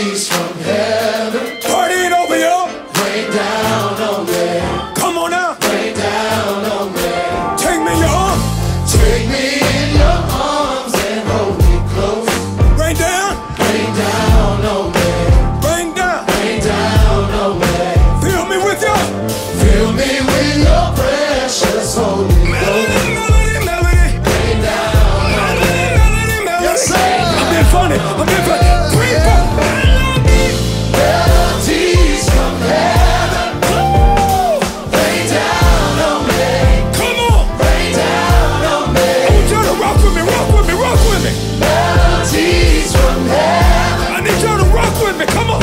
melodies from heaven. Party ain't over, yo. Rain down on me. Come on now. Rain down on me. Take me in your arms. Take me in your arms and hold me close. Rain down. Rain down on me. Rain down. Rain down on me. Fill me with your Fill me with your precious Holy Ghost. melody, melody, melody. Rain down on me. Melody, melody, melody. Yes, sir. I'm being funny. I'm being funny. Bring it back. Melodies from heaven. Rain down on me. Come on. Rain down on me. I want y'all to rock with me, rock with me, rock with me. Melodies from heaven. I need y'all to rock with me. Come on.